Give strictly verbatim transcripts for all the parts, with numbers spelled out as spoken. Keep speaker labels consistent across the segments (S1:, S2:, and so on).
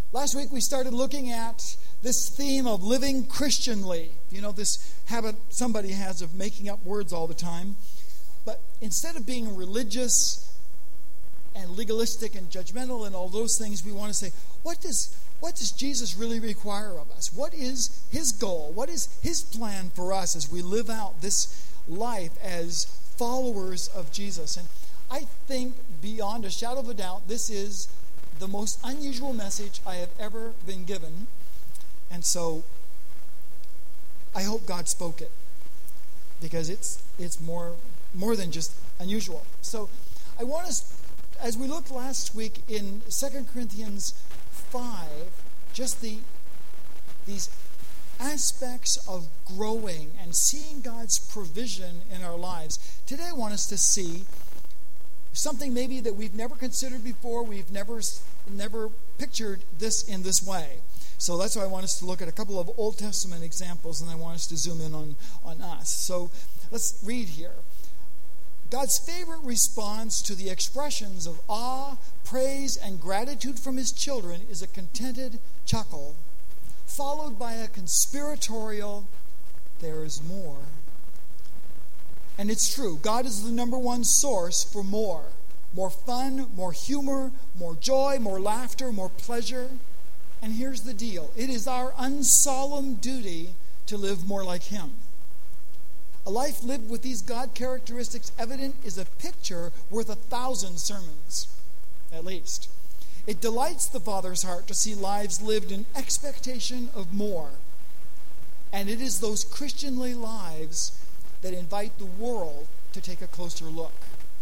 S1: Last week we started looking at this theme of living Christianly. You know, this habit somebody has of making up words all the time. But instead of being religious and legalistic and judgmental and all those things, we want to say, what does what does Jesus really require of us? What is his goal? What is his plan for us as we live out this life as followers of Jesus? And I think beyond a shadow of a doubt, this is the most unusual message I have ever been given. And so I hope God spoke it, because it's it's more more than just unusual. So I want us, as we looked last week in Second Corinthians five, just the these aspects of growing and seeing God's provision in our lives. Today I want us to see something maybe that we've never considered before. We've never never pictured this in this way. So that's why I want us to look at a couple of Old Testament examples, and I want us to zoom in on, on us. So let's read here. God's favorite response to the expressions of awe, praise, and gratitude from his children is a contented chuckle, followed by a conspiratorial, there is more. And it's true. God is the number one source for more. More fun, more humor, more joy, more laughter, more pleasure. And here's the deal. It is our unsolemn duty to live more like him. A life lived with these God characteristics evident is a picture worth a thousand sermons, at least. It delights the Father's heart to see lives lived in expectation of more. And it is those Christianly lives that invite the world to take a closer look.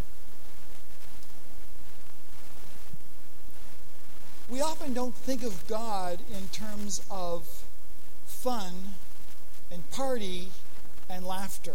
S1: We often don't think of God in terms of fun and party and laughter.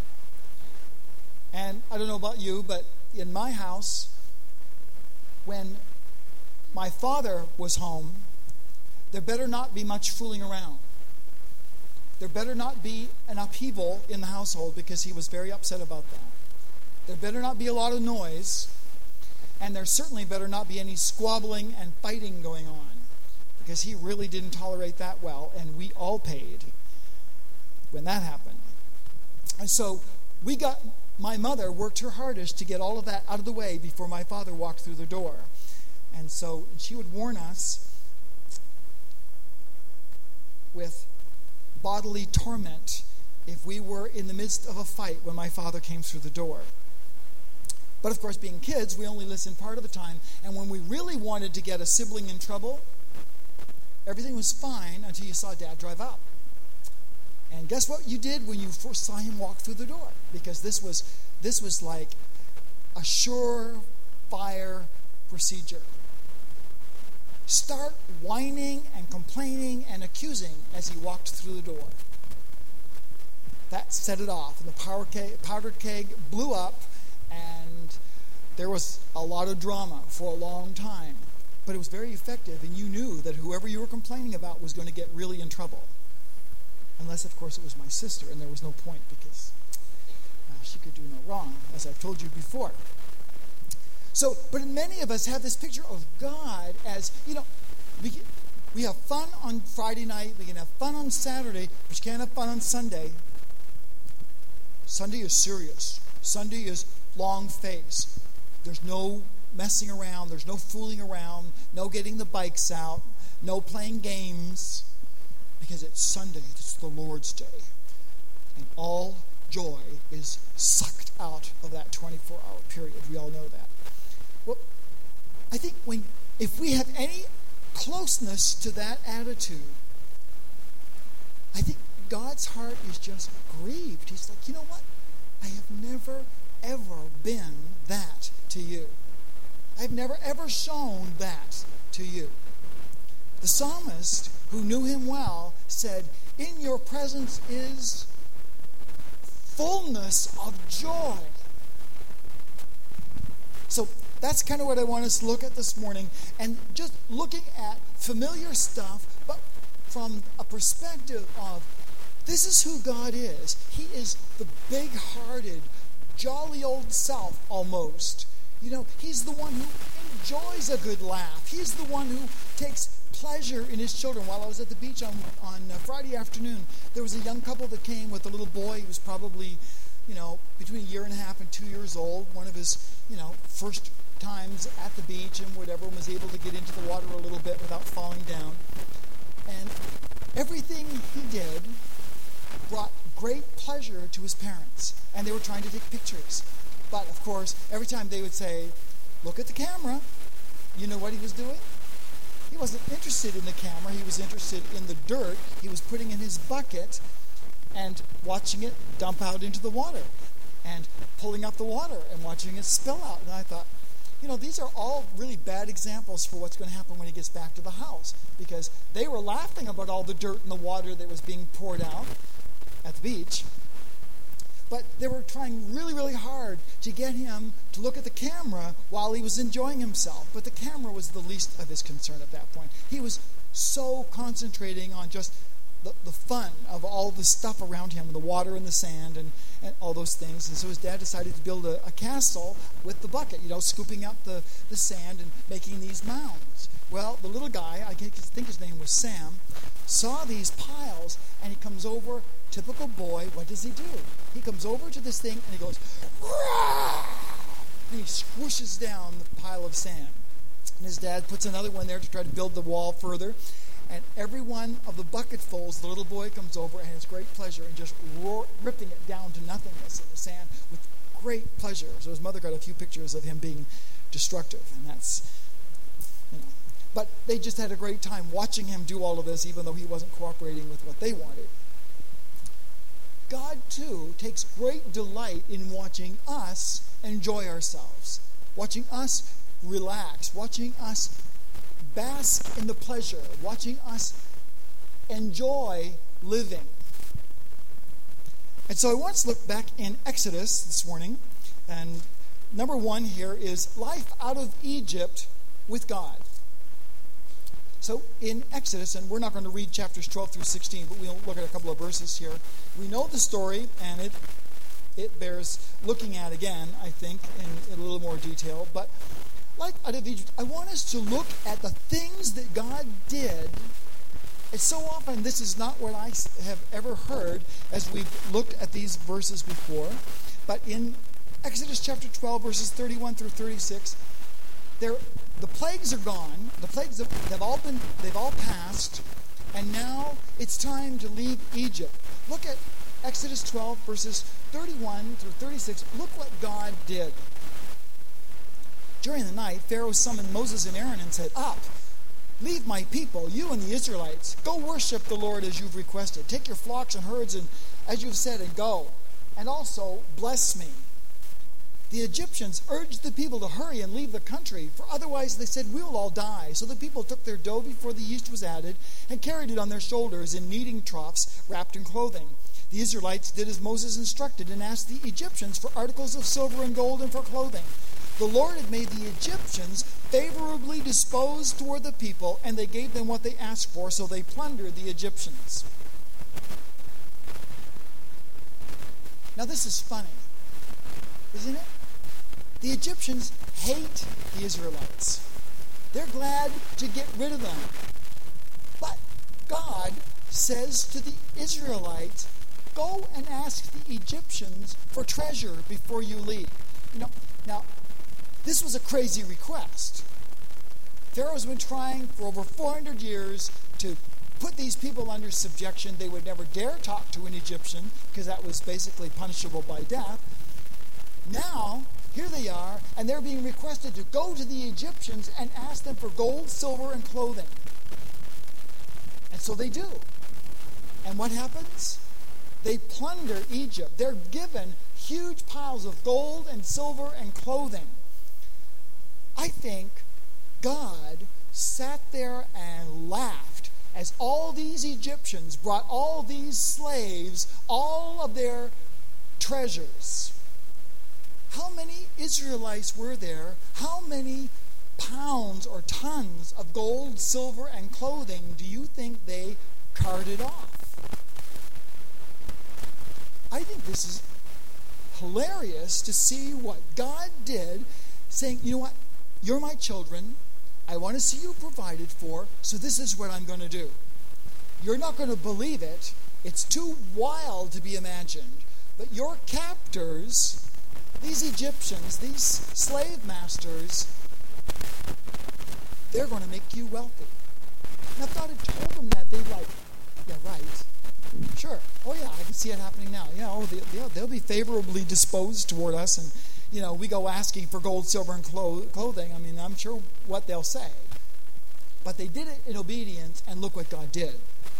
S1: And I don't know about you, but in my house, when my father was home, there better not be much fooling around. There better not be an upheaval in the household, because he was very upset about that. There better not be a lot of noise, and there certainly better not be any squabbling and fighting going on, because he really didn't tolerate that well, and we all paid when that happened. And so we got, my mother worked her hardest to get all of that out of the way before my father walked through the door. And so she would warn us with bodily torment if we were in the midst of a fight when my father came through the door. But of course, being kids, we only listened part of the time. And when we really wanted to get a sibling in trouble, everything was fine until you saw Dad drive up. And guess what you did when you first saw him walk through the door? Because this was this was like a surefire procedure. Start whining and complaining and accusing as he walked through the door. That set it off, and the powder keg, powder keg blew up, and there was a lot of drama for a long time. But it was very effective, and you knew that whoever you were complaining about was going to get really in trouble. Unless, of course, it was my sister, and there was no point, because uh, she could do no wrong, as I've told you before. So, but many of us have this picture of God as, you know, we we have fun on Friday night, we can have fun on Saturday, but you can't have fun on Sunday. Sunday is serious. Sunday is long face. There's no messing around, there's no fooling around, no getting the bikes out, no playing games, because it's Sunday, it's the Lord's day. And all joy is sucked out of that twenty-four hour period. We all know that. Well, I think when if we have any closeness to that attitude, I think God's heart is just grieved. He's like, you know what? I have never, ever been that to you. I've never, ever shown that to you. The psalmist, who knew him well, said, in your presence is fullness of joy. So that's kind of what I want us to look at this morning, and just looking at familiar stuff, but from a perspective of this is who God is. He is the big-hearted, jolly old self almost. You know, he's the one who enjoys a good laugh. He's the one who takes pleasure in his children. While I was at the beach on, on uh, Friday afternoon, there was a young couple that came with a little boy. He was probably, you know, between a year and a half and two years old. One of his, you know, first times at the beach and whatever, and was able to get into the water a little bit without falling down. And everything he did brought great pleasure to his parents. And they were trying to take pictures. But, of course, every time they would say, look at the camera, you know what he was doing? He wasn't interested in the camera. He was interested in the dirt he was putting in his bucket and watching it dump out into the water and pulling up the water and watching it spill out. And I thought, you know, these are all really bad examples for what's going to happen when he gets back to the house, because they were laughing about all the dirt in the water that was being poured out at the beach. But they were trying really, really hard to get him to look at the camera while he was enjoying himself. But the camera was the least of his concern at that point. He was so concentrating on just the, the fun of all the stuff around him, the water and the sand and, and all those things. And so his dad decided to build a, a castle with the bucket, you know, scooping up the, the sand and making these mounds. Well, the little guy, I think his name was Sam, saw these piles, and he comes over, typical boy, what does he do? He comes over to this thing, and he goes, Rah! And he squishes down the pile of sand. And his dad puts another one there to try to build the wall further. And every one of the bucketfuls, the little boy comes over and has great pleasure in just roar, ripping it down to nothingness in the sand with great pleasure. So his mother got a few pictures of him being destructive, and that's, you know. But they just had a great time watching him do all of this, even though he wasn't cooperating with what they wanted. God, too, takes great delight in watching us enjoy ourselves, watching us relax, watching us bask in the pleasure, watching us enjoy living. And so I want to look back in Exodus this morning, and number one here is life out of Egypt with God. So in Exodus, and we're not going to read chapters twelve through sixteen, but we'll look at a couple of verses here. We know the story, and it it bears looking at again, I think, in, in a little more detail. But like out of Egypt, I want us to look at the things that God did. And so often this is not what I have ever heard as we've looked at these verses before. But in Exodus chapter twelve, verses thirty-one through thirty-six, there the plagues are gone. The plagues have they've all been they've all passed, and now it's time to leave Egypt. Look at Exodus twelve, verses thirty-one through thirty-six. Look what God did. During the night, Pharaoh summoned Moses and Aaron and said, "Up, leave my people, you and the Israelites. Go worship the Lord as you've requested. Take your flocks and herds, and as you've said, and go. And also bless me." The Egyptians urged the people to hurry and leave the country, for otherwise, they said, we will all die. So the people took their dough before the yeast was added and carried it on their shoulders in kneading troughs wrapped in clothing. The Israelites did as Moses instructed and asked the Egyptians for articles of silver and gold and for clothing. The Lord had made the Egyptians favorably disposed toward the people, and they gave them what they asked for, so they plundered the Egyptians. Now this is funny, isn't it? The Egyptians hate the Israelites. They're glad to get rid of them. But God says to the Israelites, go and ask the Egyptians for treasure before you leave. You know, now, this was a crazy request. Pharaoh's been trying for over four hundred years to put these people under subjection. They would never dare talk to an Egyptian because that was basically punishable by death. Now, here they are, and they're being requested to go to the Egyptians and ask them for gold, silver, and clothing. And so they do. And what happens? They plunder Egypt. They're given huge piles of gold and silver and clothing. I think God sat there and laughed as all these Egyptians brought all these slaves, all of their treasures. How many Israelites were there? How many pounds or tons of gold, silver, and clothing do you think they carted off? I think this is hilarious to see what God did, saying, you know what? you're my children. I want to see you provided for, so this is what I'm going to do. You're not going to believe it. It's too wild to be imagined. But your captors, these Egyptians, these slave masters, they're going to make you wealthy. And if God had told them that, they'd like, yeah, right. Sure. Oh, yeah, I can see it happening now. Yeah, oh, they, they'll, they'll be favorably disposed toward us. And, you know, we go asking for gold, silver, and clo- clothing. I mean, I'm sure what they'll say. But they did it in obedience, and look what God did.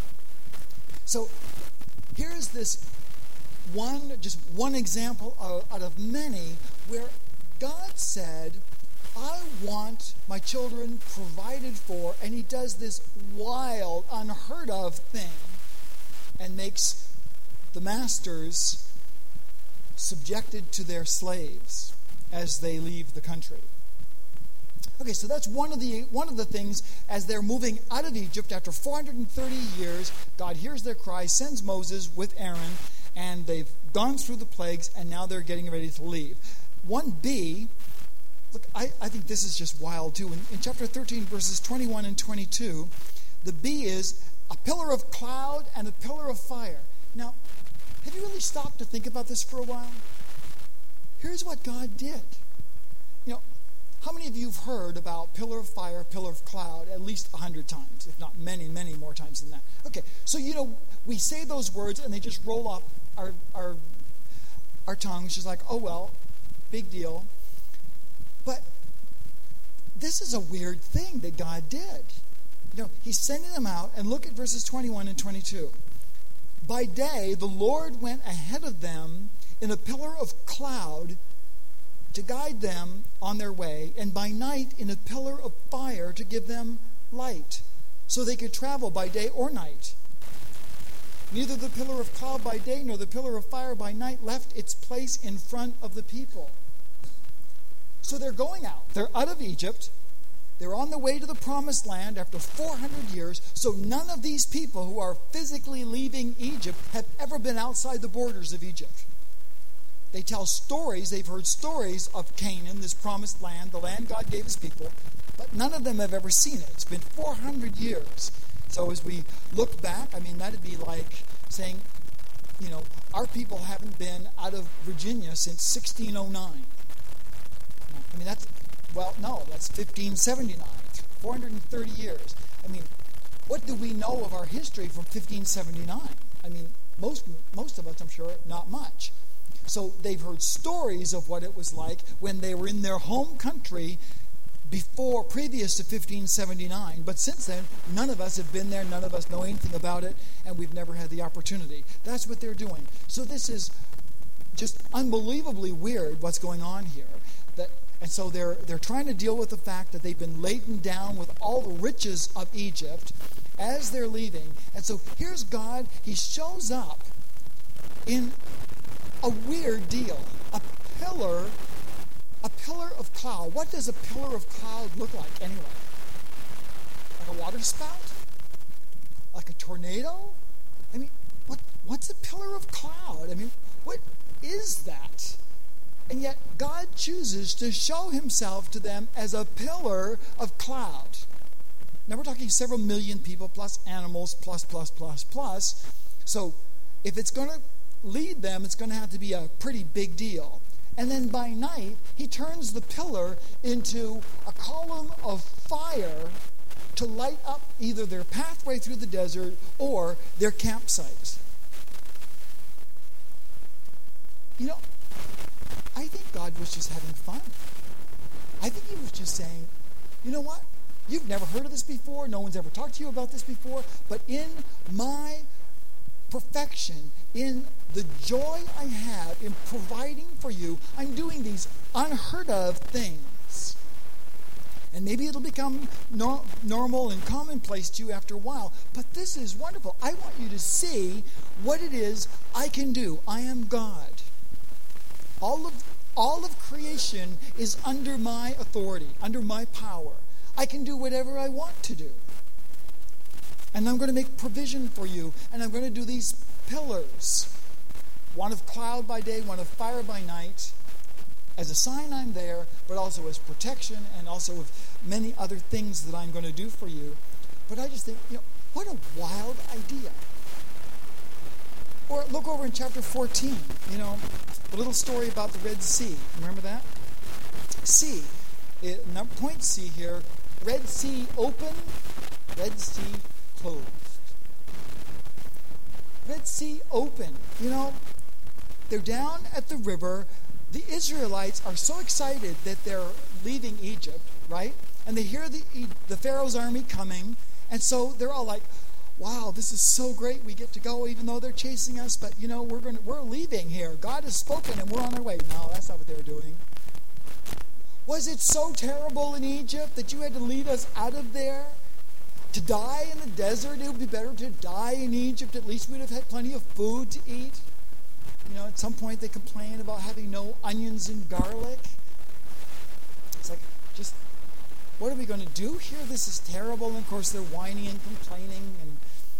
S1: So here's this one, just one example of, out of many where God said, I want my children provided for, and he does this wild, unheard of thing and makes the masters subjected to their slaves as they leave the country. Okay, so that's one of the one of the things as they're moving out of Egypt after four hundred thirty years. God hears their cry, sends Moses with Aaron, and they've gone through the plagues, and now they're getting ready to leave. one B, look, I, I think this is just wild too. In, in chapter thirteen, verses twenty-one and twenty-two, the B is a pillar of cloud and a pillar of fire. Now, have you really stopped to think about this for a while? Here's what God did. You know, how many of you have heard about pillar of fire, pillar of cloud at least a hundred times, if not many, many more times than that? Okay, so you know, we say those words and they just roll off our our our tongues, just like, oh well, big deal. But this is a weird thing that God did. You know, he's sending them out, and look at verses twenty-one and twenty-two. By day, the Lord went ahead of them in a pillar of cloud to guide them on their way, and by night in a pillar of fire to give them light, so they could travel by day or night. Neither the pillar of cloud by day nor the pillar of fire by night left its place in front of the people. So they're going out. They're out of Egypt. They're on the way to the promised land after four hundred years. So none of these people who are physically leaving Egypt have ever been outside the borders of Egypt. They tell stories. They've heard stories of Canaan, this promised land, the land God gave his people. But none of them have ever seen it. It's been four hundred years. So as we look back, I mean, that'd be like saying, you know, our people haven't been out of Virginia since sixteen oh nine. I mean, that's, well, no, that's fifteen seventy-nine, four hundred thirty years. I mean, what do we know of our history from fifteen seventy-nine? I mean, most most of us, I'm sure, not much. So they've heard stories of what it was like when they were in their home country before, previous to fifteen seventy-nine. But since then, none of us have been there, none of us know anything about it, and we've never had the opportunity. That's what they're doing. So this is just unbelievably weird what's going on here. That And so they're they're trying to deal with the fact that they've been laden down with all the riches of Egypt as they're leaving. And so here's God. He shows up in a weird deal. A pillar, a pillar of cloud. What does a pillar of cloud look like anyway? Like a water spout? Like a tornado? I mean, what what's a pillar of cloud? I mean, what is that? And yet God chooses to show himself to them as a pillar of cloud. Now we're talking several million people plus animals plus, plus, plus, plus. So if it's going to lead them, it's going to have to be a pretty big deal. And then by night, he turns the pillar into a column of fire to light up either their pathway through the desert or their campsite. You know, I think God was just having fun. I think he was just saying, you know what? You've never heard of this before. No one's ever talked to you about this before. But in my perfection, in the joy I have in providing for you, I'm doing these unheard of things. And maybe it'll become no, normal and commonplace to you after a while. But this is wonderful. I want you to see what it is I can do. I am God. All of all of creation is under my authority, under my power. I can do whatever I want to do. And I'm going to make provision for you. And I'm going to do these pillars. One of cloud by day, one of fire by night. as a sign I'm there, but also as protection and also with many other things that I'm going to do for you. But I just think, you know, what a wild idea. Or look over in chapter fourteen, you know, a little story about the Red Sea. Remember that? C, it, point C here, Red Sea open, Red Sea closed. Red Sea open. You know, they're down at the river. The Israelites are so excited that they're leaving Egypt, right? And they hear the, the Pharaoh's army coming. And so they're all like, wow, this is so great. We get to go even though they're chasing us. But, you know, we're going we're leaving here. God has spoken and we're on our way. No, that's not what they were doing. Was it so terrible in Egypt that you had to lead us out of there? To die in the desert? It would be better to die in Egypt. At least we'd have had plenty of food to eat. You know, at some point they complain about having no onions and garlic. It's like, just, what are we going to do here? This is terrible. And of course they're whining and complaining. And,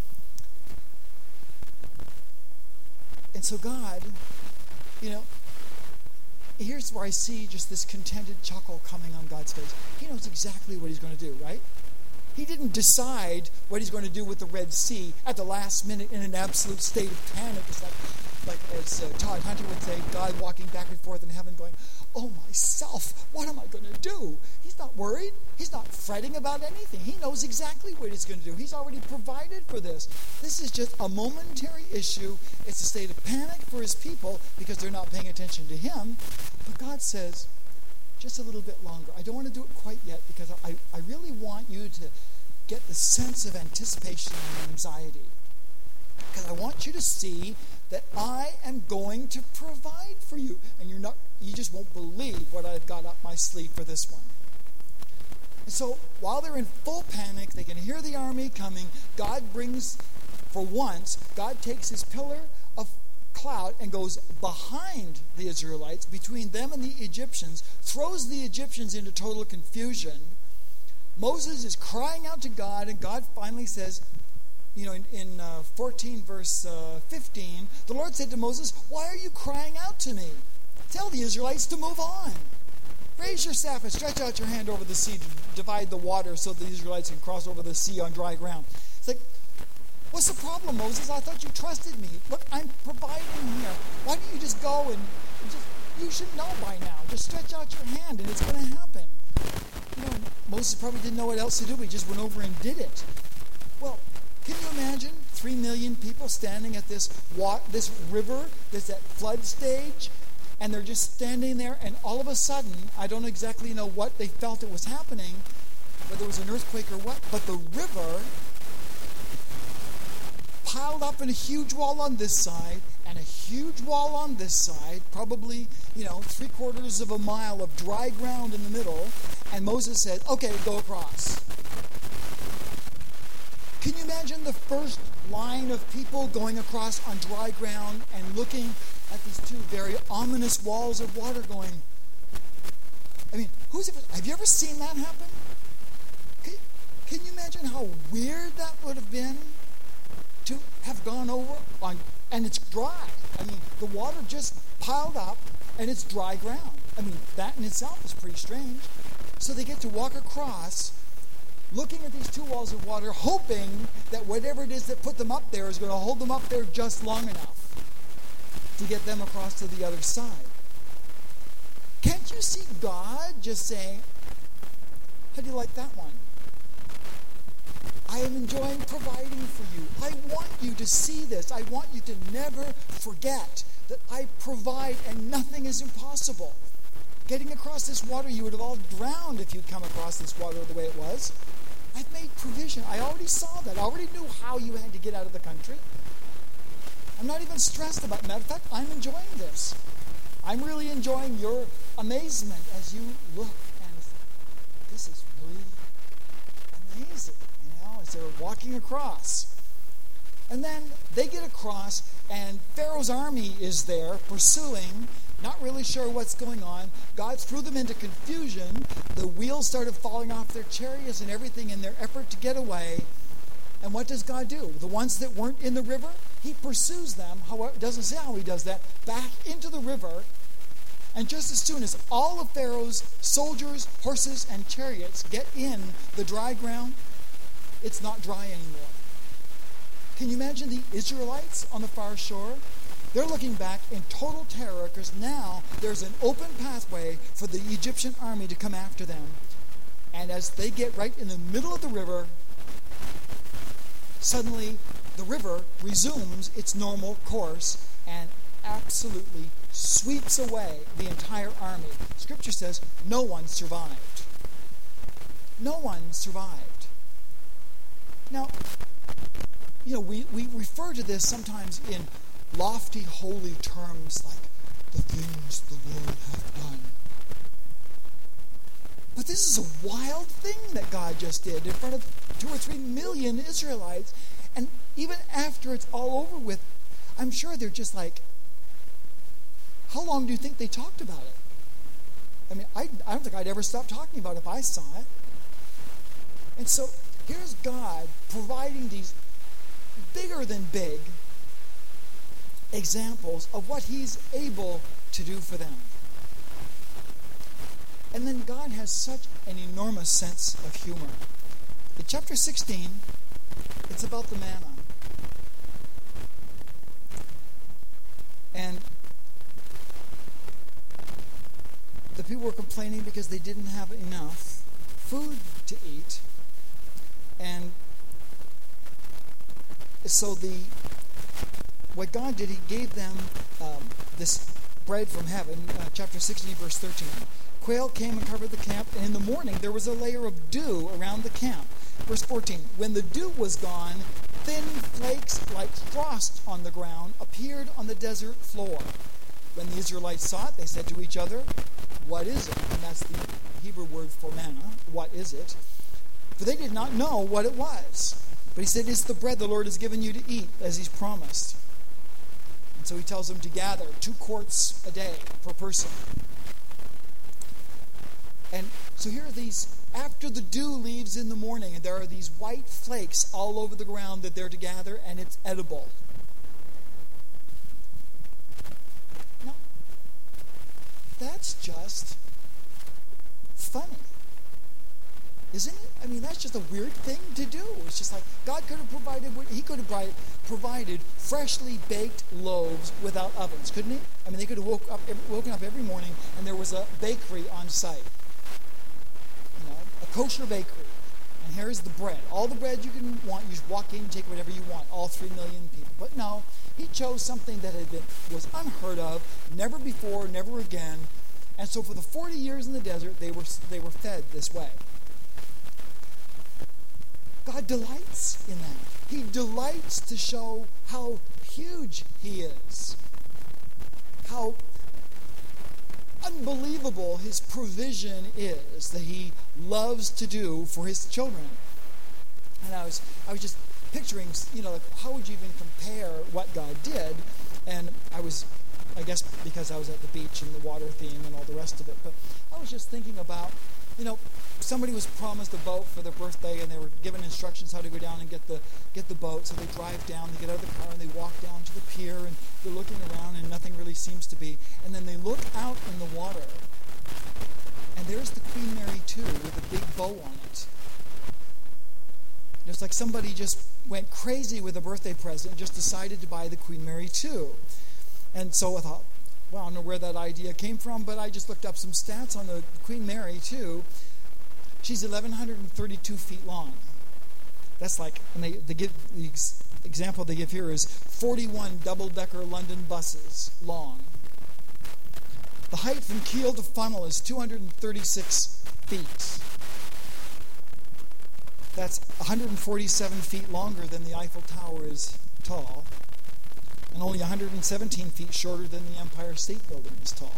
S1: and so God, you know, here's where I see just this contented chuckle coming on God's face. He knows exactly what he's going to do, right? He didn't decide what he's going to do with the Red Sea at the last minute in an absolute state of panic. It's like, like as uh, Todd Hunter would say, God walking back and forth in heaven going, oh myself, what am I going to do? He's not worried. He's not fretting about anything. He knows exactly what he's going to do. He's already provided for this. This is just a momentary issue. It's a state of panic for his people because they're not paying attention to him. But God says, just a little bit longer. I don't want to do it quite yet because I, I really want you to get the sense of anticipation and anxiety. Because I want you to see that I am going to provide for you. And you're not, you just won't believe what I've got up my sleeve for this one. And so while they're in full panic, they can hear the army coming. God brings, for once, God takes his pillar of cloud and goes behind the Israelites, between them and the Egyptians, throws the Egyptians into total confusion. Moses is crying out to God, and God finally says, you know, in, in uh, fourteen verse uh, fifteen, the Lord said to Moses, why are you crying out to me? Tell the Israelites to move on. Raise your staff and stretch out your hand over the sea to divide the water so the Israelites can cross over the sea on dry ground. It's like, what's the problem, Moses? I thought you trusted me. Look, I'm providing here. Why don't you just go and, and just, you should know by now. Just stretch out your hand and it's going to happen. You know, Moses probably didn't know what else to do. He just went over and did it. Well, can you imagine three million people standing at this wa- this river that's at flood stage, and they're just standing there, and all of a sudden, I don't exactly know what they felt it was happening, whether it was an earthquake or what, but the river piled up in a huge wall on this side and a huge wall on this side, probably, you know, three quarters of a mile of dry ground in the middle, and Moses said, okay, go across. Can you imagine the first line of people going across on dry ground and looking at these two very ominous walls of water going, I mean, who's ever, have you ever seen that happen? Can, can you imagine how weird that would have been to have gone over on, and it's dry. I mean, the water just piled up and it's dry ground. I mean, that in itself is pretty strange. So they get to walk across looking at these two walls of water, hoping that whatever it is that put them up there is going to hold them up there just long enough to get them across to the other side. Can't you see God just saying, how do you like that one? I am enjoying providing for you. I want you to see this. I want you to never forget that I provide and nothing is impossible. Getting across this water, you would have all drowned if you'd come across this water the way it was. I've made provision. I already saw that. I already knew how you had to get out of the country. I'm not even stressed about it. Matter of fact, I'm enjoying this. I'm really enjoying your amazement as you look and this is really amazing, you know, as they're walking across. And then they get across and Pharaoh's army is there pursuing, not really sure what's going on. God threw them into confusion. The wheels started falling off their chariots and everything in their effort to get away. And what does God do? The ones that weren't in the river, he pursues them. However, it doesn't say how he does that. Back into the river. And just as soon as all of Pharaoh's soldiers, horses, and chariots get in the dry ground, it's not dry anymore. Can you imagine the Israelites on the far shore? They're looking back in total terror because now there's an open pathway for the Egyptian army to come after them. And as they get right in the middle of the river, suddenly the river resumes its normal course and absolutely sweeps away the entire army. Scripture says no one survived. No one survived. Now, you know, we, we refer to this sometimes in lofty, holy terms like the things the Lord hath done. But this is a wild thing that God just did in front of two or three million Israelites. And even after it's all over with, I'm sure they're just like, how long do you think they talked about it? I mean, I, I don't think I'd ever stop talking about it if I saw it. And so here's God providing these bigger than big examples of what he's able to do for them. And then God has such an enormous sense of humor. In chapter sixteen, it's about the manna. And the people were complaining because they didn't have enough food to eat. And so the what God did, he gave them um, this bread from heaven. Uh, chapter sixteen, verse thirteen. Quail came and covered the camp, and in the morning there was a layer of dew around the camp. Verse fourteen. When the dew was gone, thin flakes like frost on the ground appeared on the desert floor. When the Israelites saw it, they said to each other, "What is it?" And that's the Hebrew word for manna. What is it? For they did not know what it was. But he said, "It's the bread the Lord has given you to eat, as he's promised." And so he tells them to gather two quarts a day per person. And so here are these, after the dew leaves in the morning, and there are these white flakes all over the ground that they're to gather, and it's edible. Now, that's just funny. Isn't it? I mean, that's just a weird thing to do. It's just like God could have provided, he could have provided freshly baked loaves without ovens, couldn't he? I mean, they could have woke up, woken up every morning and there was a bakery on site. You know, a kosher bakery. And here's the bread. All the bread you can want, you just walk in and take whatever you want, all three million people. But no, he chose something that had been, was unheard of, never before, never again. And so for the forty years in the desert, they were they were fed this way. God delights in that. He delights to show how huge he is. How unbelievable his provision is that he loves to do for his children. And I was I was just picturing, you know, like how would you even compare what God did? And I was, I guess because I was at the beach and the water theme and all the rest of it, but I was just thinking about, you know, somebody was promised a boat for their birthday, and they were given instructions how to go down and get the get the boat. So they drive down, they get out of the car, and they walk down to the pier, and they're looking around, and nothing really seems to be. And then they look out in the water, and there's the Queen Mary two with a big bow on it. It's like somebody just went crazy with a birthday present and just decided to buy the Queen Mary two. And so I thought, well, I don't know where that idea came from, but I just looked up some stats on the Queen Mary two. She's eleven thirty-two feet long. That's like, and they, they give the ex, example they give here is forty-one double-decker London buses long. The height from keel to funnel is two hundred thirty-six feet. That's one hundred forty-seven feet longer than the Eiffel Tower is tall, and only one hundred seventeen feet shorter than the Empire State Building is tall.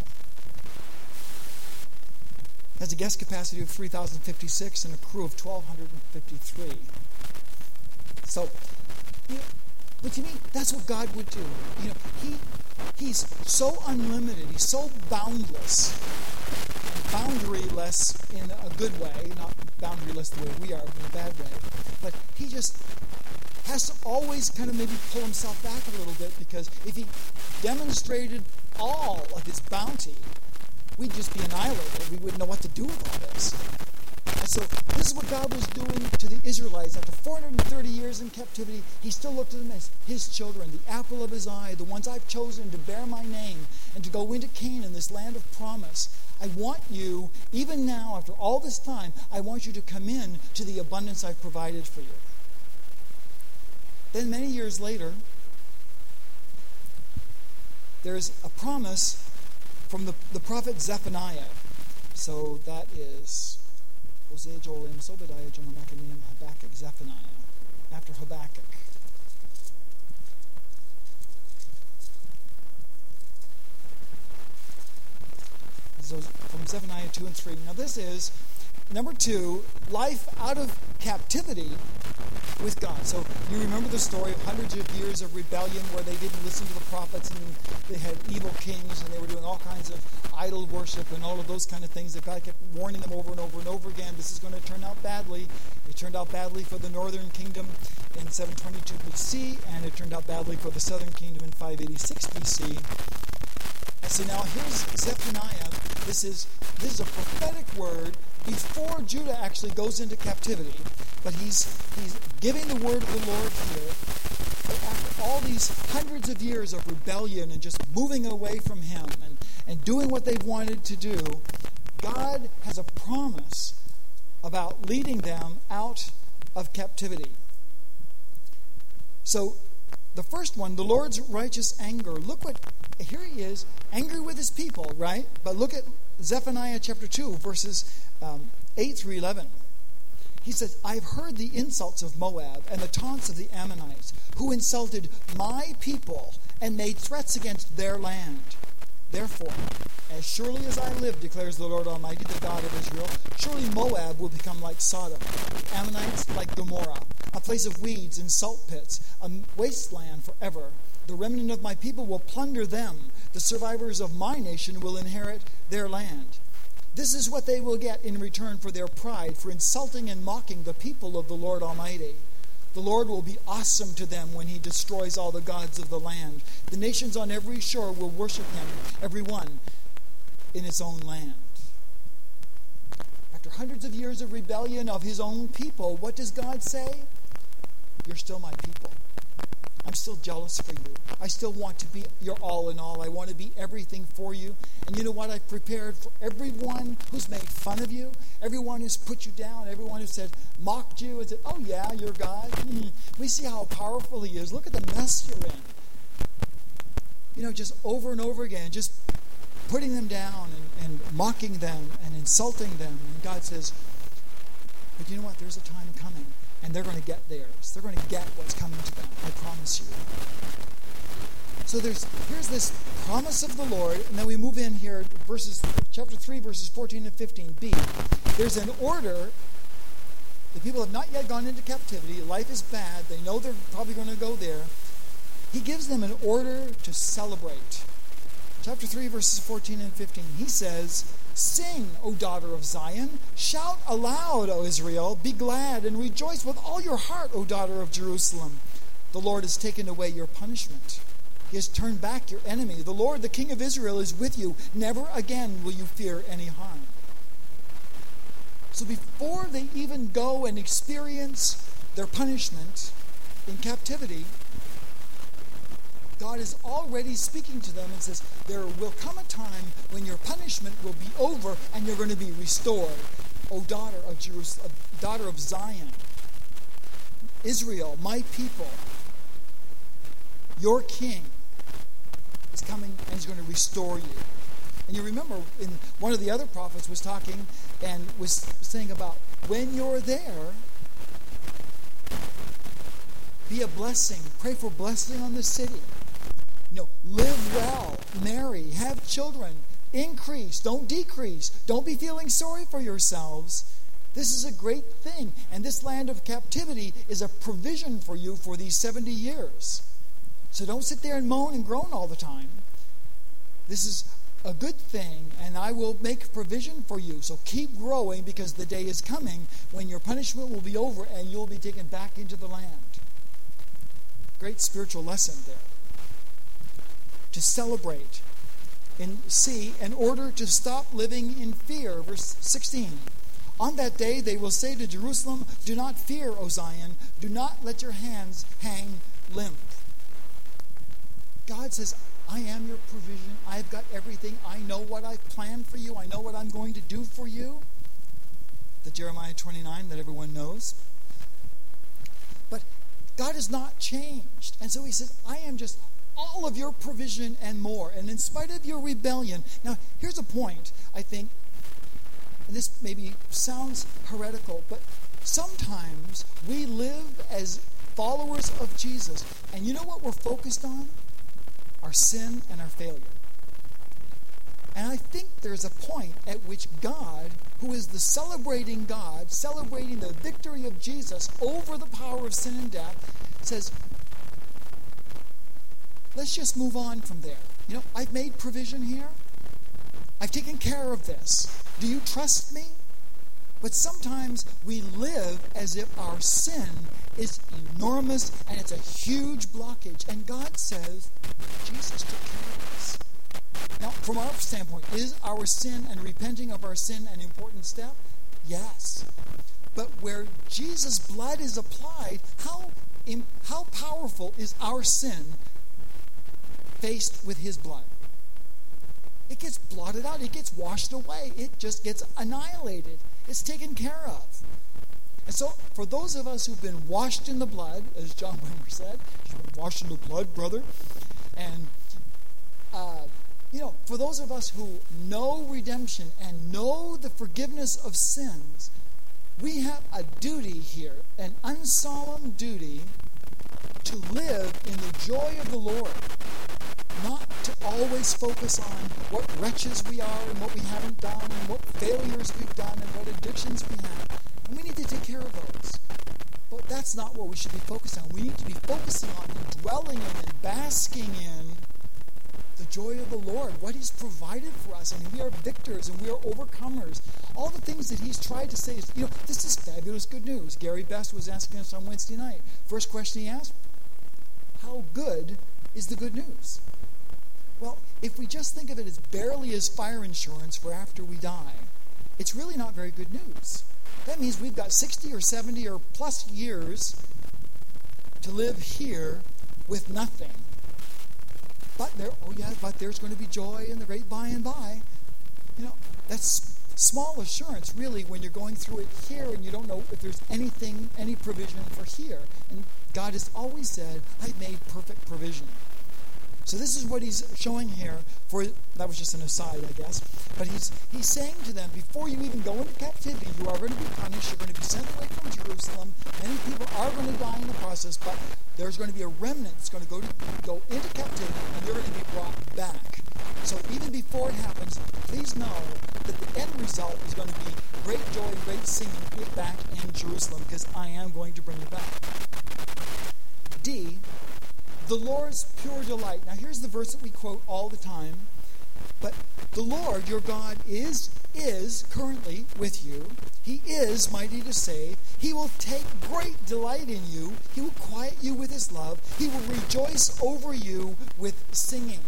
S1: Has a guest capacity of three thousand fifty-six and a crew of one thousand two hundred fifty-three. So, you know, but to me, that's what God would do. You know, he He's so unlimited. He's so boundless, boundaryless in a good way, not boundaryless the way we are, in a bad way. But he just has to always kind of maybe pull himself back a little bit, because if he demonstrated all of his bounty, we'd just be annihilated. We wouldn't know what to do with all this. And so this is what God was doing to the Israelites. After four hundred thirty years in captivity, he still looked at them as his children, the apple of his eye, the ones I've chosen to bear my name and to go into Canaan, this land of promise. I want you, even now, after all this time, I want you to come in to the abundance I've provided for you. Then many years later, there's a promise from the, the prophet Zephaniah. So that is Hosea, Joel, Amos, Obadiah, Jonah, Maccabean, Habakkuk, Zephaniah. After Habakkuk. So from Zephaniah two and three. Now this is, number two, life out of captivity with God. So you remember the story of hundreds of years of rebellion where they didn't listen to the prophets and they had evil kings and they were doing all kinds of idol worship and all of those kind of things that God kept warning them over and over and over again. This is going to turn out badly. It turned out badly for the northern kingdom in seven twenty-two B C, and it turned out badly for the southern kingdom in five eighty-six B C. And so now here's Zephaniah. This is this is a prophetic word before Judah actually goes into captivity. But he's he's giving the word of the Lord here. But after all these hundreds of years of rebellion and just moving away from him and, and doing what they've wanted to do, God has a promise about leading them out of captivity. So the first one, the Lord's righteous anger. Look what, here he is, angry with his people, right? But look at Zephaniah chapter two, verses um, eight through eleven. He says, I've heard the insults of Moab and the taunts of the Ammonites, who insulted my people and made threats against their land. Therefore, as surely as I live, declares the Lord Almighty, the God of Israel, surely Moab will become like Sodom, the Ammonites like Gomorrah, a place of weeds and salt pits, a wasteland forever. The remnant of my people will plunder them. The survivors of my nation will inherit their land. This is what they will get in return for their pride, for insulting and mocking the people of the Lord Almighty. The Lord will be awesome to them when he destroys all the gods of the land. The nations on every shore will worship him, every one in its own land. After hundreds of years of rebellion of his own people, what does God say? You're still my people. I'm still jealous for you. I still want to be your all in all. I want to be everything for you. And you know what? I've prepared for everyone who's made fun of you, everyone who's put you down, everyone who said, mocked you and said, oh yeah, you're God. Hmm. We see how powerful he is. Look at the mess you're in. You know, just over and over again, just putting them down and, and mocking them and insulting them. And God says, but you know what? There's a time coming. And they're going to get theirs. They're going to get what's coming to them. I promise you. So there's here's this promise of the Lord, and then we move in here, verses chapter three, verses fourteen and fifteen. B. There's an order. The people have not yet gone into captivity. Life is bad. They know they're probably going to go there. He gives them an order to celebrate. Chapter three, verses fourteen and fifteen. He says, sing, O daughter of Zion. Shout aloud, O Israel. Be glad and rejoice with all your heart, O daughter of Jerusalem. The Lord has taken away your punishment. He has turned back your enemy. The Lord, the King of Israel, is with you. Never again will you fear any harm. So before they even go and experience their punishment in captivity, God is already speaking to them and says, there will come a time when your punishment will be over and you're going to be restored. O daughter of Jerusalem, daughter of Zion, Israel, my people, your king is coming and he's going to restore you. And you remember in one of the other prophets was talking and was saying about when you're there, be a blessing. Pray for blessing on the city. You know, live well, marry, have children, increase, don't decrease. Don't be feeling sorry for yourselves. This is a great thing. And this land of captivity is a provision for you for these seventy years. So don't sit there and moan and groan all the time. This is a good thing, and I will make provision for you. So keep growing, because the day is coming when your punishment will be over and you'll be taken back into the land. Great spiritual lesson there. To celebrate. in C, in order to stop living in fear. Verse sixteen. On that day they will say to Jerusalem, do not fear, O Zion. Do not let your hands hang limp. God says, I am your provision. I've got everything. I know what I've planned for you. I know what I'm going to do for you. The Jeremiah twenty-nine that everyone knows. But God has not changed. And so he says, I am just all of your provision and more. And in spite of your rebellion. Now, here's a point, I think, and this maybe sounds heretical, but sometimes we live as followers of Jesus. And you know what we're focused on? Our sin and our failure. And I think there's a point at which God, who is the celebrating God, celebrating the victory of Jesus over the power of sin and death, says, let's just move on from there. You know, I've made provision here. I've taken care of this. Do you trust me? But sometimes we live as if our sin is enormous and it's a huge blockage. And God says, Jesus took care of us. Now, from our standpoint, is our sin and repenting of our sin an important step? Yes. But where Jesus' blood is applied, how, how powerful is our sin faced with his blood? It gets blotted out. It gets washed away. It just gets annihilated. It's taken care of. And so, for those of us who've been washed in the blood, as John Wimber said, you've been washed in the blood, brother. And, uh, you know, for those of us who know redemption and know the forgiveness of sins, we have a duty here, an unsolemn duty, to live in the joy of the Lord. Not to always focus on what wretches we are and what we haven't done and what failures we've done and what addictions we have. And we need to take care of those. But that's not what we should be focused on. We need to be focusing on and dwelling in and basking in the joy of the Lord, what he's provided for us. And we are victors and we are overcomers. All the things that he's tried to say is, you know, this is fabulous good news. Gary Best was asking us on Wednesday night. First question he asked, how good is the good news? Well, if we just think of it as barely as fire insurance for after we die, it's really not very good news. That means we've got sixty or seventy or plus years to live here with nothing. But there, oh yeah, but there's going to be joy in the great by and by. You know, that's small assurance, really, when you're going through it here and you don't know if there's anything, any provision for here. And God has always said, I've made perfect provision. So this is what he's showing here. For that was just an aside, I guess. But he's he's saying to them, before you even go into captivity, you are going to be punished. You're going to be sent away from Jerusalem. Many people are going to die in the process, but there's going to be a remnant that's going to go to go into captivity, and they're going to be brought back. So even before it happens, please know that the end result is going to be great joy, great singing back in Jerusalem, because I am going to bring you back. D. The Lord's pure delight. Now here's the verse that we quote all the time. But the Lord, your God, is, is currently with you. He is mighty to save. He will take great delight in you. He will quiet you with his love. He will rejoice over you with singing.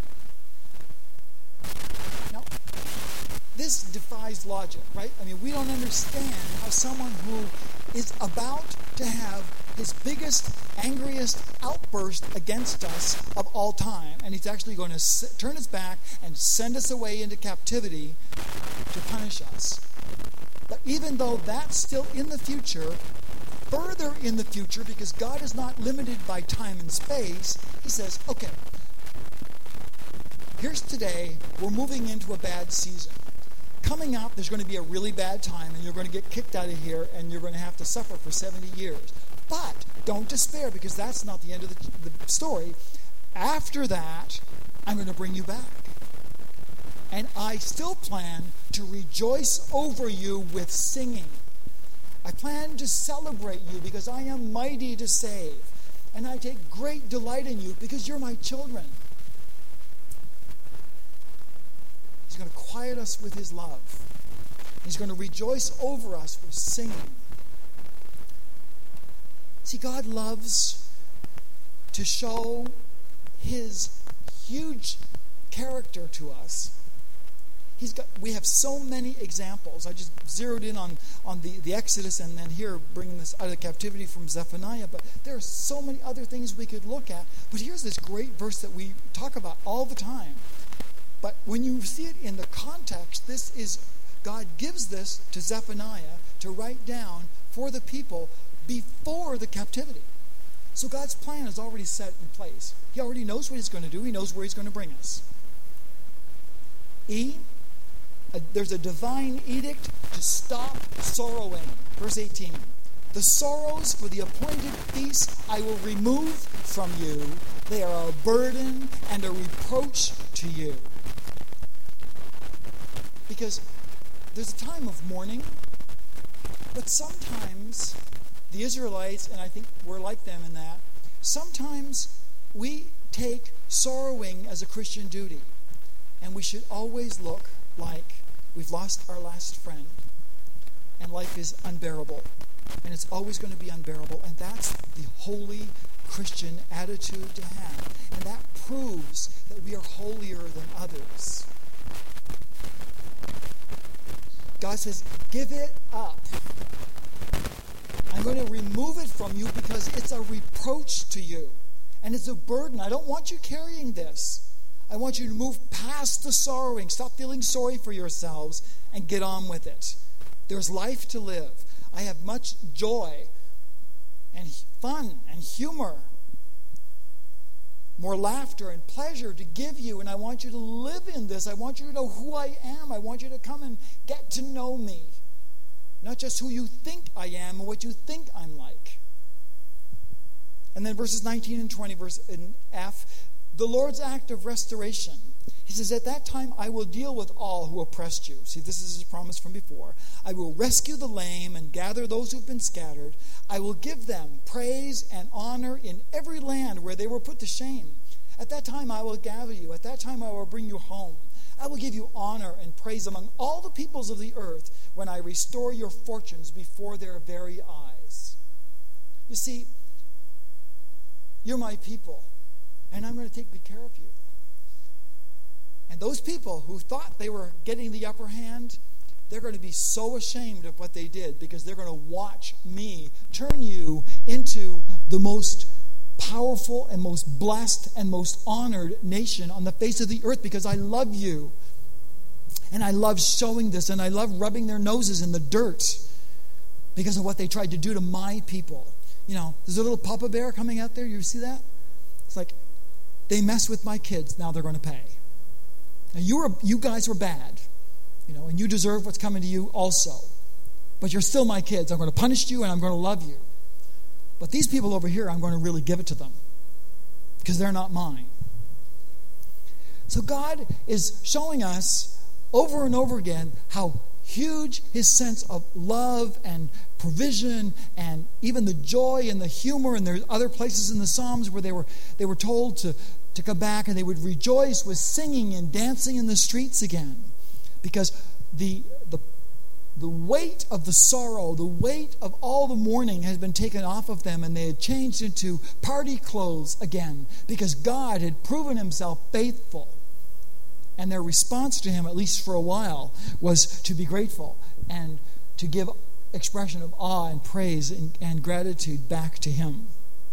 S1: Now, this defies logic, right? I mean, we don't understand how someone who is about to have his biggest, angriest outburst against us of all time, and he's actually going to s- turn his back and send us away into captivity to punish us. But even though that's still in the future, further in the future, because God is not limited by time and space, he says, okay, here's today, we're moving into a bad season. Coming up, there's going to be a really bad time, and you're going to get kicked out of here, and you're going to have to suffer for seventy years. But don't despair, because that's not the end of the, the story. After that, I'm going to bring you back. And I still plan to rejoice over you with singing. I plan to celebrate you because I am mighty to save. And I take great delight in you because you're my children. He's going to quiet us with his love. He's going to rejoice over us with singing. See, God loves to show his huge character to us. He's got, we have so many examples. I just zeroed in on, on the, the Exodus and then here bringing this out of captivity from Zephaniah. But there are so many other things we could look at. But here's this great verse that we talk about all the time. But when you see it in the context, this is, God gives this to Zephaniah to write down for the people before the captivity. So God's plan is already set in place. He already knows what he's going to do. He knows where he's going to bring us. E, a, there's a divine edict to stop sorrowing. Verse eighteen. The sorrows for the appointed feast I will remove from you. They are a burden and a reproach to you. Because there's a time of mourning, but sometimes the Israelites, and I think we're like them in that, sometimes we take sorrowing as a Christian duty. And we should always look like we've lost our last friend. And life is unbearable. And it's always going to be unbearable. And that's the holy Christian attitude to have. And that proves that we are holier than others. God says, give it up. I'm going to remove it from you because it's a reproach to you. And it's a burden. I don't want you carrying this. I want you to move past the sorrowing. Stop feeling sorry for yourselves and get on with it. There's life to live. I have much joy and fun and humor, more laughter and pleasure to give you, and I want you to live in this. I want you to know who I am. I want you to come and get to know me. Not just who you think I am and what you think I'm like. And then verses nineteen and twenty, verse in F, the Lord's act of restoration. He says, at that time I will deal with all who oppressed you. See, this is his promise from before. I will rescue the lame and gather those who've been scattered. I will give them praise and honor in every land where they were put to shame. At that time I will gather you. At that time I will bring you home. I will give you honor and praise among all the peoples of the earth when I restore your fortunes before their very eyes. You see, you're my people, and I'm going to take good care of you. And those people who thought they were getting the upper hand, they're going to be so ashamed of what they did because they're going to watch me turn you into the most powerful and most blessed and most honored nation on the face of the earth because I love you. And I love showing this, and I love rubbing their noses in the dirt because of what they tried to do to my people. You know, there's a little Papa Bear coming out there. You see that? It's like, they mess with my kids, now they're going to pay. Now, you were, you guys were bad, you know, and you deserve what's coming to you also. But you're still my kids. I'm going to punish you, and I'm going to love you. But these people over here, I'm going to really give it to them because they're not mine. So God is showing us over and over again how huge his sense of love and provision and even the joy and the humor. And there's other places in the Psalms where they were they were told to, to come back and they would rejoice with singing and dancing in the streets again. Because the the the weight of the sorrow, the weight of all the mourning has been taken off of them, and they had changed into party clothes again because God had proven himself faithful. And their response to him, at least for a while, was to be grateful and to give expression of awe and praise and, and gratitude back to him.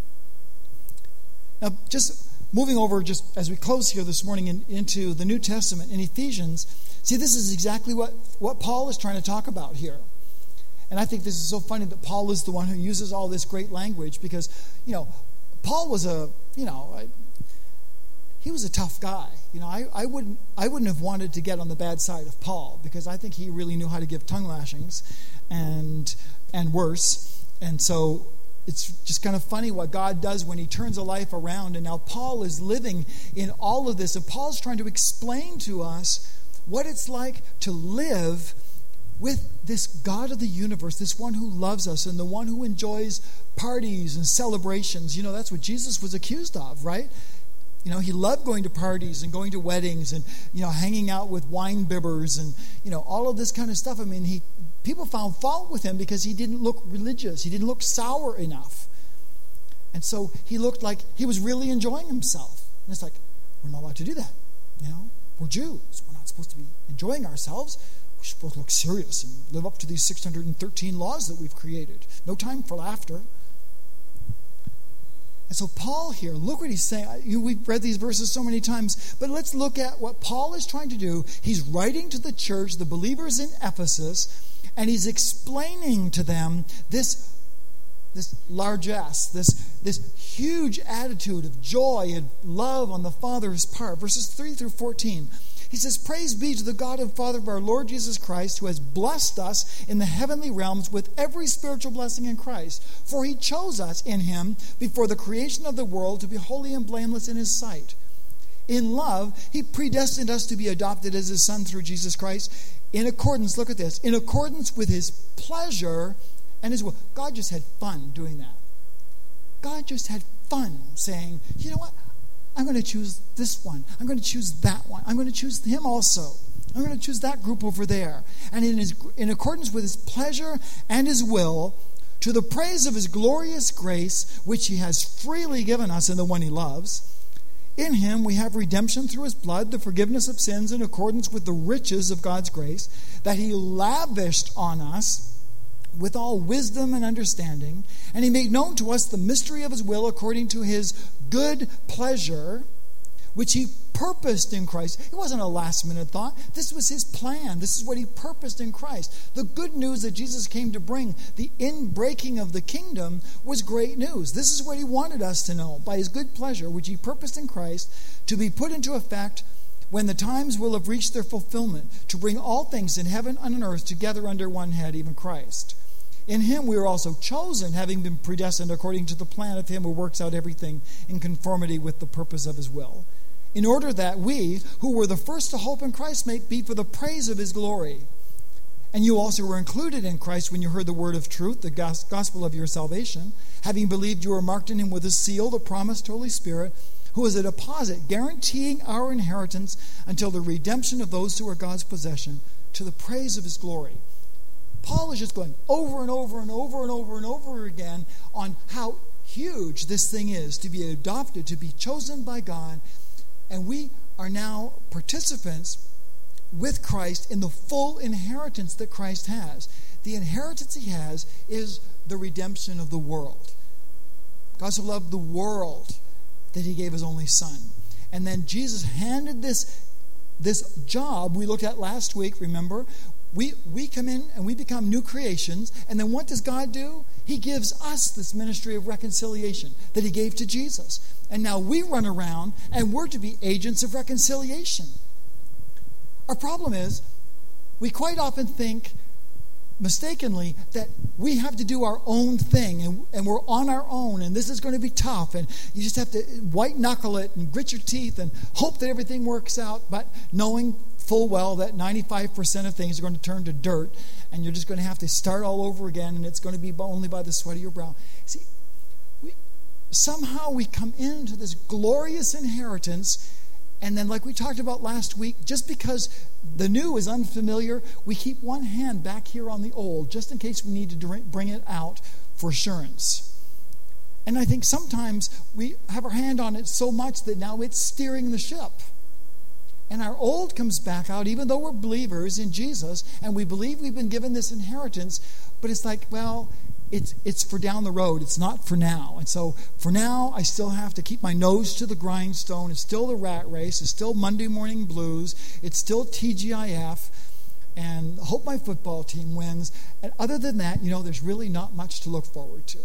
S1: Now, just moving over, just as we close here this morning in, into the New Testament in Ephesians, see, this is exactly what, what Paul is trying to talk about here. And I think this is so funny that Paul is the one who uses all this great language because, you know, Paul was a, you know, a, he was a tough guy. You know, I, I wouldn't I wouldn't have wanted to get on the bad side of Paul because I think he really knew how to give tongue lashings and and worse. And so it's just kind of funny what God does when he turns a life around. And now Paul is living in all of this. And Paul's trying to explain to us what it's like to live with this God of the universe, this one who loves us and the one who enjoys parties and celebrations. You know, that's what Jesus was accused of, right? You know, he loved going to parties and going to weddings and, you know, hanging out with wine bibbers and, you know, all of this kind of stuff. I mean, he people found fault with him because he didn't look religious. He didn't look sour enough. And so he looked like he was really enjoying himself. And it's like, we're not allowed to do that. You know, we're Jews. We're not supposed to be enjoying ourselves. We're supposed to look serious and live up to these six hundred thirteen laws that we've created. No time for laughter. And so Paul here, look what he's saying. We've read these verses so many times, but let's look at what Paul is trying to do. He's writing to the church, the believers in Ephesus, and he's explaining to them this, this largesse, this, this huge attitude of joy and love on the Father's part. Verses three through fourteen. He says, "Praise be to the God and Father of our Lord Jesus Christ, who has blessed us in the heavenly realms with every spiritual blessing in Christ. For he chose us in him before the creation of the world to be holy and blameless in his sight. In love, he predestined us to be adopted as his Son through Jesus Christ, in accordance, look at this, in accordance with his pleasure and his will." God just had fun doing that. God just had fun saying, you know what? I'm going to choose this one. I'm going to choose that one. I'm going to choose him also. I'm going to choose that group over there. And in, his, in accordance with his pleasure and his will, to the praise of his glorious grace, which he has freely given us in the one he loves. In him we have redemption through his blood, the forgiveness of sins in accordance with the riches of God's grace, that he lavished on us with all wisdom and understanding. And he made known to us the mystery of his will according to his good pleasure, which he purposed in Christ. It wasn't a last minute thought. This was his plan. This is what he purposed in Christ. The good news that Jesus came to bring, the inbreaking of the kingdom, was great news. This is what he wanted us to know, by his good pleasure, which he purposed in Christ, to be put into effect when the times will have reached their fulfillment, to bring all things in heaven and on earth together under one head, even Christ. In him we were also chosen, having been predestined according to the plan of him who works out everything in conformity with the purpose of his will, in order that we, who were the first to hope in Christ, may be for the praise of his glory. And you also were included in Christ when you heard the word of truth, the gospel of your salvation. Having believed, you were marked in him with a seal, the promised Holy Spirit, who is a deposit guaranteeing our inheritance until the redemption of those who are God's possession, to the praise of his glory. Paul is just going over and over and over and over and over again on how huge this thing is, to be adopted, to be chosen by God. And we are now participants with Christ in the full inheritance that Christ has. The inheritance he has is the redemption of the world. God so loved the world that he gave his only Son. And then Jesus handed this, this job we looked at last week, remember? We we come in and we become new creations, and then what does God do? He gives us this ministry of reconciliation that he gave to Jesus. And now we run around and we're to be agents of reconciliation. Our problem is, we quite often think, mistakenly, that we have to do our own thing, and, and we're on our own, and this is going to be tough, and you just have to white knuckle it and grit your teeth and hope that everything works out, but knowing full well that ninety-five percent of things are going to turn to dirt, and you're just going to have to start all over again, and it's going to be only by the sweat of your brow. See, we, somehow we come into this glorious inheritance, and then like we talked about last week, just because the new is unfamiliar, we keep one hand back here on the old, just in case we need to bring it out for assurance. And I think sometimes we have our hand on it so much that now it's steering the ship. And our old comes back out, even though we're believers in Jesus, and we believe we've been given this inheritance, but it's like, well, it's it's for down the road. It's not for now. And so for now, I still have to keep my nose to the grindstone. It's still the rat race. It's still Monday morning blues. It's still T G I F. And hope my football team wins. And other than that, you know, there's really not much to look forward to.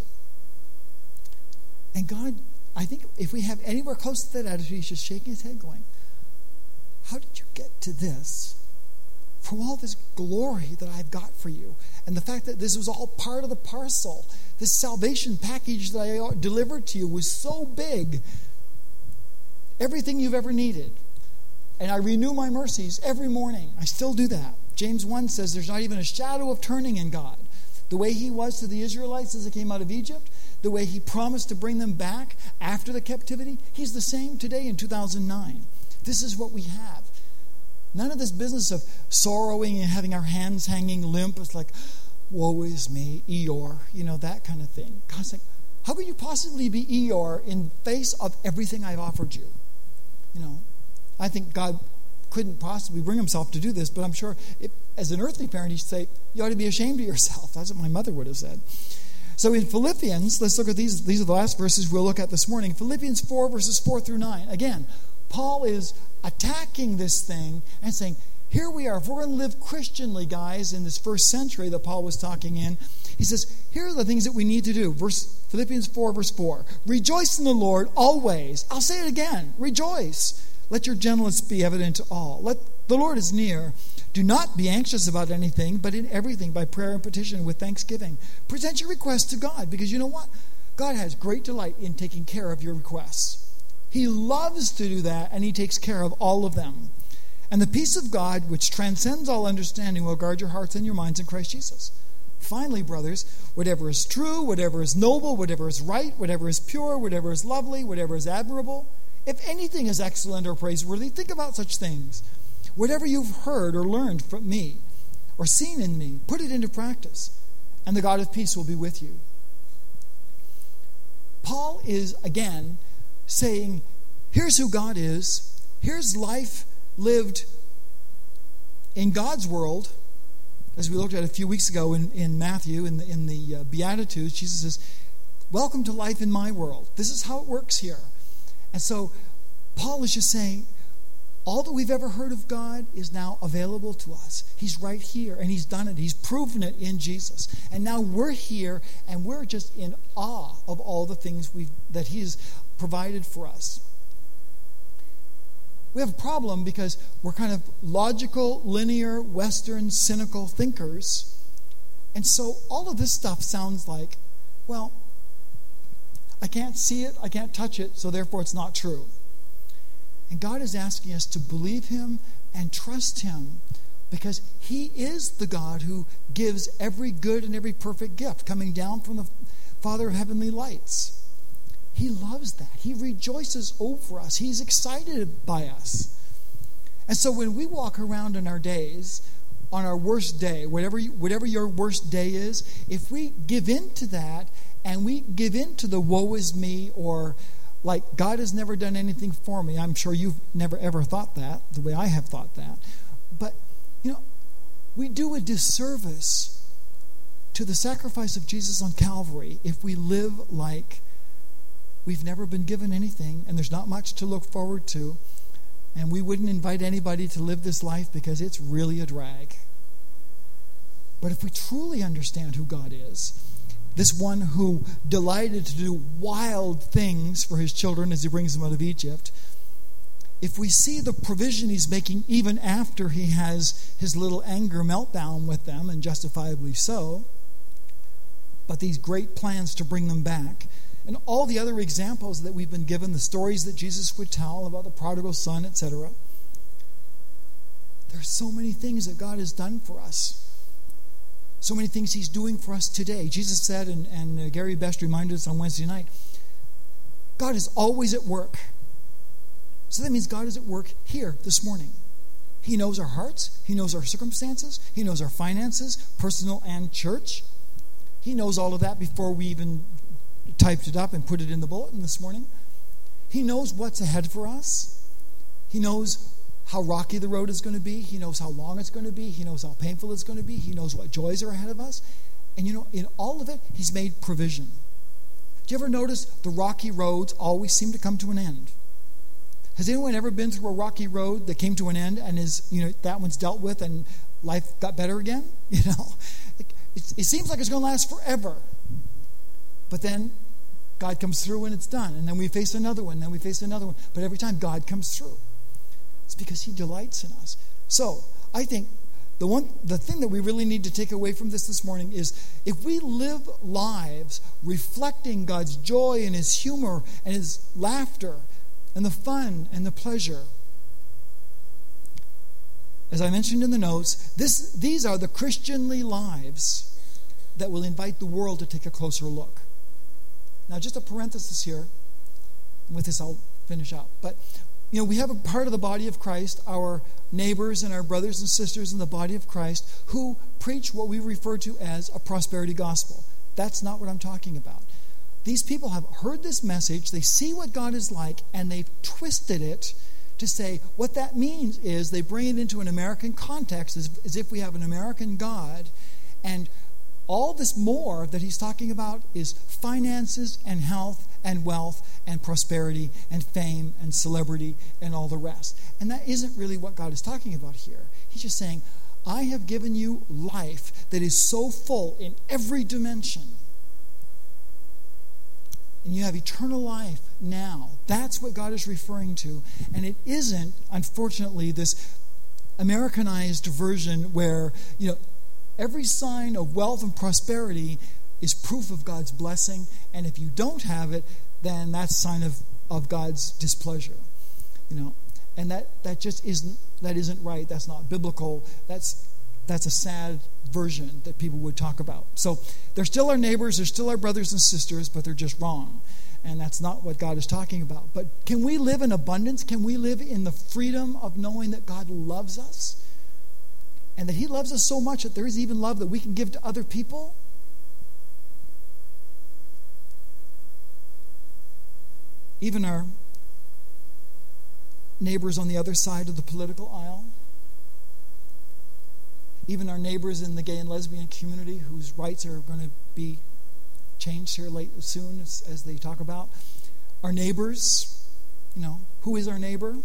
S1: And God, I think if we have anywhere close to that attitude, he's just shaking his head going, how did you get to this? From all this glory that I've got for you, and the fact that this was all part of the parcel, this salvation package that I delivered to you was so big. Everything you've ever needed. And I renew my mercies every morning. I still do that. James one says there's not even a shadow of turning in God. The way he was to the Israelites as they came out of Egypt, the way he promised to bring them back after the captivity, he's the same today in two thousand nine. This is what we have. None of this business of sorrowing and having our hands hanging limp. It's like, woe is me, Eeyore, you know, that kind of thing. God's like, how could you possibly be Eeyore in face of everything I've offered you? You know, I think God couldn't possibly bring himself to do this, but I'm sure if, as an earthly parent, he'd say, you ought to be ashamed of yourself. That's what my mother would have said. So in Philippians, let's look at these. These are the last verses we'll look at this morning. Philippians four, verses four through nine. Again, Paul is attacking this thing and saying, here we are. If we're going to live Christianly, guys, in this first century that Paul was talking in, he says, here are the things that we need to do. Verse Philippians four, verse four. Rejoice in the Lord always. I'll say it again. Rejoice. Let your gentleness be evident to all. Let the Lord is near. Do not be anxious about anything, but in everything, by prayer and petition with thanksgiving, present your requests to God, because you know what? God has great delight in taking care of your requests. He loves to do that, and he takes care of all of them. And the peace of God, which transcends all understanding, will guard your hearts and your minds in Christ Jesus. Finally, brothers, whatever is true, whatever is noble, whatever is right, whatever is pure, whatever is lovely, whatever is admirable, if anything is excellent or praiseworthy, think about such things. Whatever you've heard or learned from me or seen in me, put it into practice, and the God of peace will be with you. Paul is, again, saying, here's who God is. Here's life lived in God's world. As we looked at a few weeks ago in, in Matthew, in the, in the uh, Beatitudes, Jesus says, welcome to life in my world. This is how it works here. And so Paul is just saying, all that we've ever heard of God is now available to us. He's right here, and he's done it. He's proven it in Jesus. And now we're here, and we're just in awe of all the things we've, that he's provided for us. We have a problem because we're kind of logical, linear, Western, cynical thinkers. And so all of this stuff sounds like, well, I can't see it, I can't touch it, so therefore it's not true. And God is asking us to believe him and trust him, because he is the God who gives every good and every perfect gift coming down from the Father of heavenly lights. He loves that. He rejoices over us. He's excited by us. And so when we walk around in our days, on our worst day, whatever you, whatever your worst day is, if we give in to that and we give in to the woe is me, or like God has never done anything for me. I'm sure you've never ever thought that the way I have thought that. But, you know, we do a disservice to the sacrifice of Jesus on Calvary if we live like we've never been given anything and there's not much to look forward to, and we wouldn't invite anybody to live this life because it's really a drag. But if we truly understand who God is, this one who delighted to do wild things for his children as he brings them out of Egypt, if we see the provision he's making even after he has his little anger meltdown with them, and justifiably so, but these great plans to bring them back, and all the other examples that we've been given, the stories that Jesus would tell about the prodigal son, et cetera. There are so many things that God has done for us. So many things he's doing for us today. Jesus said, and, and uh, Gary Best reminded us on Wednesday night, God is always at work. So that means God is at work here this morning. He knows our hearts. He knows our circumstances. He knows our finances, personal and church. He knows all of that before we even typed it up and put it in the bulletin this morning. He knows what's ahead for us. He knows how rocky the road is going to be. He knows how long it's going to be. He knows how painful it's going to be. He knows what joys are ahead of us. And you know, in all of it, he's made provision. Do you ever notice the rocky roads always seem to come to an end? Has anyone ever been through a rocky road that came to an end and is, you know, that one's dealt with and life got better again? You know, it, it seems like it's going to last forever. But then God comes through and it's done. And then we face another one, and then we face another one. But every time God comes through, it's because he delights in us. So I think the one, the thing that we really need to take away from this this morning is, if we live lives reflecting God's joy and his humor and his laughter and the fun and the pleasure, as I mentioned in the notes, this, these are the Christianly lives that will invite the world to take a closer look. Now, just a parenthesis here. With this, I'll finish up. But you know, we have a part of the body of Christ, our neighbors and our brothers and sisters in the body of Christ, who preach what we refer to as a prosperity gospel. That's not what I'm talking about. These people have heard this message, they see what God is like, and they've twisted it to to say what that means is they bring it into an American context as, as if we have an American God, and all this more that he's talking about is finances and health and wealth and prosperity and fame and celebrity and all the rest. And that isn't really what God is talking about here. He's just saying, I have given you life that is so full in every dimension. And you have eternal life now. That's what God is referring to. And it isn't, unfortunately, this Americanized version where, you know, every sign of wealth and prosperity is proof of God's blessing. And if you don't have it, then that's a sign of, of God's displeasure. You know, and that, that just isn't that isn't right. That's not biblical. That's that's a sad version that people would talk about. So they're still our neighbors, they're still our brothers and sisters, but they're just wrong. And that's not what God is talking about. But can we live in abundance? Can we live in the freedom of knowing that God loves us? And that he loves us so much that there is even love that we can give to other people? Even our neighbors on the other side of the political aisle? Even our neighbors in the gay and lesbian community whose rights are going to be changed here late soon as, as they talk about. Our neighbors, you know, who is our neighbor?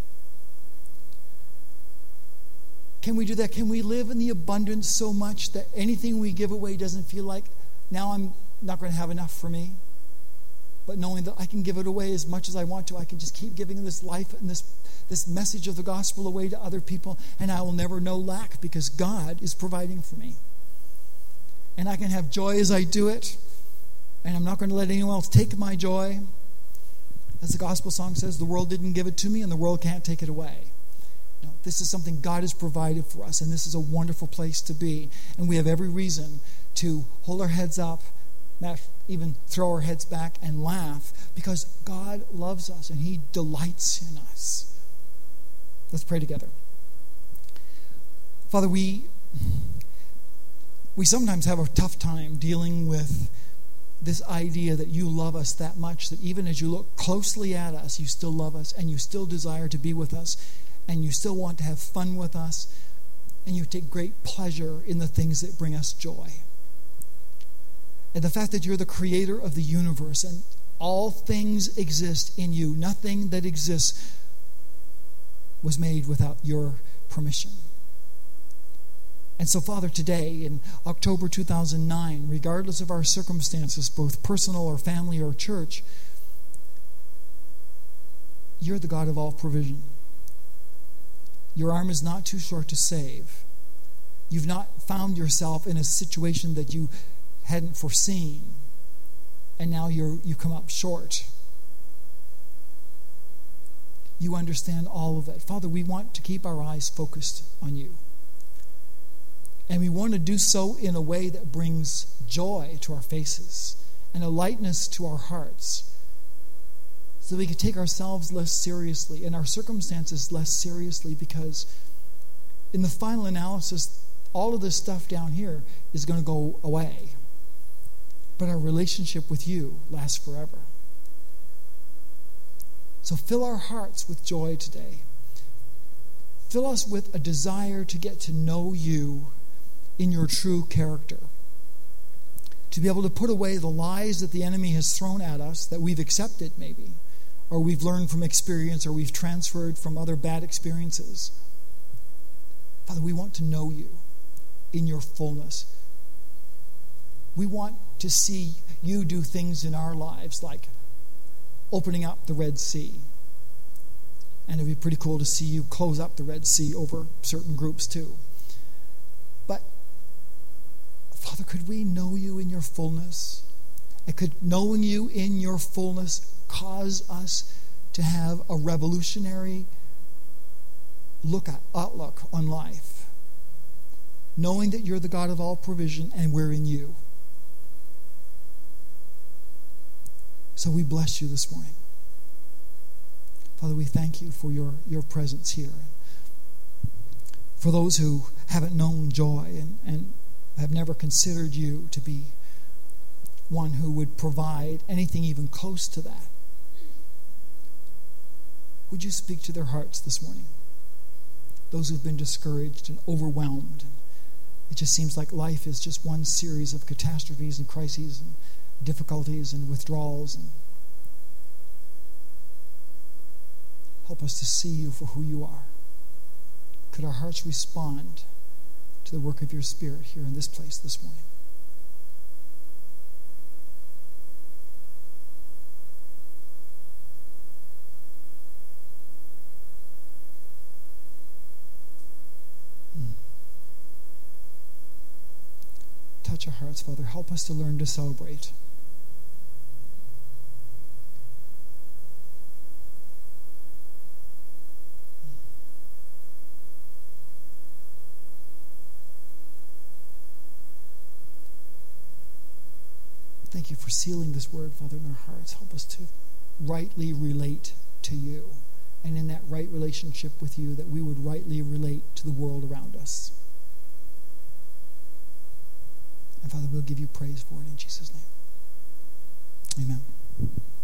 S1: Can we do that? Can we live in the abundance so much that anything we give away doesn't feel like, now I'm not going to have enough for me? But knowing that I can give it away as much as I want to, I can just keep giving this life and this this message of the gospel away to other people, and I will never know lack because God is providing for me. And I can have joy as I do it, and I'm not going to let anyone else take my joy. As the gospel song says, the world didn't give it to me, and the world can't take it away. You know, this is something God has provided for us, and this is a wonderful place to be. And we have every reason to hold our heads up, even throw our heads back and laugh, because God loves us and he delights in us. Let's pray together. Father, we we sometimes have a tough time dealing with this idea that you love us that much, that even as you look closely at us, you still love us and you still desire to be with us and you still want to have fun with us and you take great pleasure in the things that bring us joy. And the fact that you're the creator of the universe and all things exist in you. Nothing that exists was made without your permission. And so, Father, today in October two thousand nine, regardless of our circumstances, both personal or family or church, you're the God of all provision. Your arm is not too short to save. You've not found yourself in a situation that you hadn't foreseen, and now you're you come up short. You understand all of that. Father, we want to keep our eyes focused on you. And we want to do so in a way that brings joy to our faces and a lightness to our hearts, so we can take ourselves less seriously and our circumstances less seriously, because in the final analysis, all of this stuff down here is going to go away. But our relationship with you lasts forever. So fill our hearts with joy today. Fill us with a desire to get to know you in your true character. To be able to put away the lies that the enemy has thrown at us, that we've accepted maybe, or we've learned from experience, or we've transferred from other bad experiences. Father, we want to know you in your fullness. We want to see you do things in our lives like opening up the Red Sea. And it'd be pretty cool to see you close up the Red Sea over certain groups too. But, Father, could we know you in your fullness? And could knowing you in your fullness cause us to have a revolutionary look at outlook on life? Knowing that you're the God of all provision and we're in you. So we bless you this morning. Father, we thank you for your, your presence here. For those who haven't known joy and, and have never considered you to be one who would provide anything even close to that. Would you speak to their hearts this morning? Those who've been discouraged and overwhelmed. It just seems like life is just one series of catastrophes and crises and difficulties and withdrawals. And help us to see you for who you are. Could our hearts respond to the work of your Spirit here in this place this morning? Touch our hearts, Father. Help us to learn to celebrate. Thank you for sealing this word, Father, in our hearts. Help us to rightly relate to you. And in that right relationship with you, that we would rightly relate to the world around us. And Father, we'll give you praise for it in Jesus' name. Amen.